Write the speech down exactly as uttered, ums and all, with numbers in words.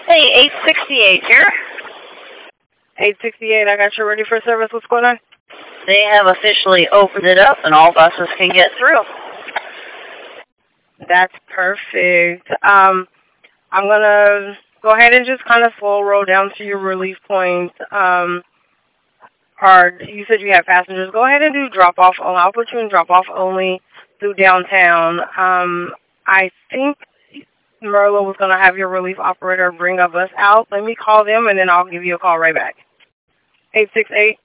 Hey, eight sixty-eight here. eight sixty-eight, I got you ready for service. What's going on? They have officially opened it up and all buses can get through. That's perfect. Um, I'm going to go ahead and just kind of slow roll down to your relief point. Um, or you said you have passengers. Go ahead and do drop-off only. I'll put you in drop-off only through downtown. Um, I think Merlo was going to have your relief operator bring a bus out. Let me call them, and then I'll give you a call right back. eight six eight